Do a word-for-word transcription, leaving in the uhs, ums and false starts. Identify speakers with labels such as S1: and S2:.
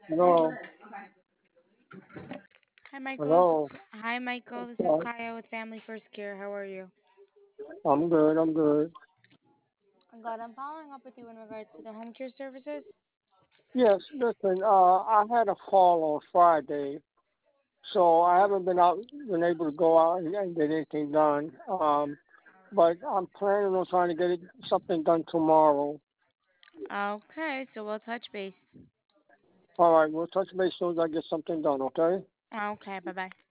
S1: Hello,
S2: Hi, Michael. This
S1: hello.
S2: is Hi, Michael. This is
S1: Uh,
S2: Kaya with Family First Care. How are you?
S1: I'm good. I'm good.
S2: I'm glad I'm following up with you in regards to the home care services.
S1: Yes, listen. Uh, I had a fall on Friday, so I haven't been out, been able to go out and, and get anything done. Um, but I'm planning on trying to get it, something done tomorrow.
S2: Okay, so we'll touch base.
S1: All right, we'll touch base as soon as I get something done. Okay.
S2: Okay, bye bye.